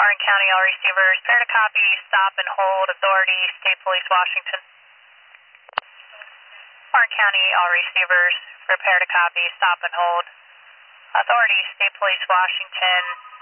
Warren County, all receivers, prepare to copy, stop and hold, authority, State Police, Washington. Warren County, all receivers, prepare to copy, stop and hold, authority, State Police, Washington.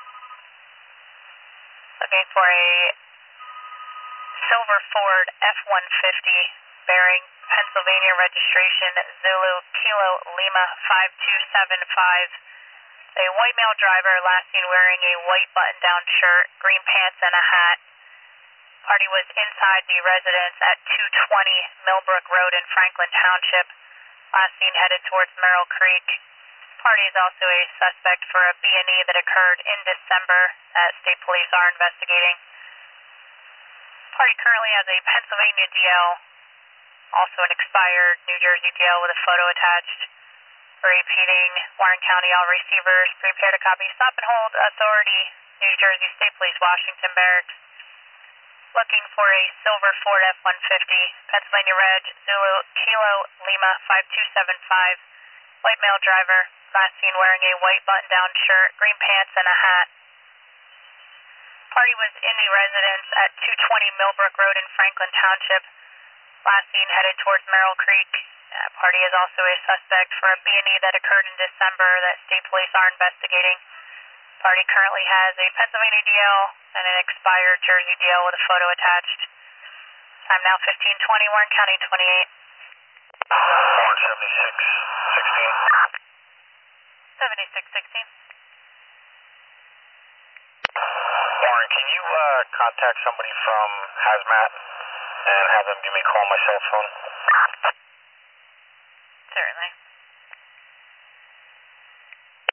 Looking for a silver Ford F-150 bearing Pennsylvania registration Zulu Kilo Lima 5275. A white male driver, last seen wearing a white button-down shirt, green pants, and a hat. Party was inside the residence at 220 Millbrook Road in Franklin Township. Last seen headed towards Merrill Creek. Party is also a suspect for a B&E that occurred in December that state police are investigating. Party currently has a Pennsylvania DL, also an expired New Jersey DL with a photo attached. Repeating, Warren County, all receivers, prepare to copy, stop and hold, authority, New Jersey State Police, Washington Barracks. Looking for a silver Ford F-150, Pennsylvania Reg, Zulu Kilo Lima 5275. White male driver, last seen wearing a white button-down shirt, green pants, and a hat. Party was in the residence at 220 Millbrook Road in Franklin Township. Last seen headed towards Merrill Creek. Party is also a suspect for a B&E that occurred in December that state police are investigating. Party currently has a Pennsylvania DL and an expired Jersey DL with a photo attached. Time now 15:20, Warren County 28. Warren 7616. 7616. Warren, can you contact somebody from Hazmat and have them give me a call on my cell phone? Certainly.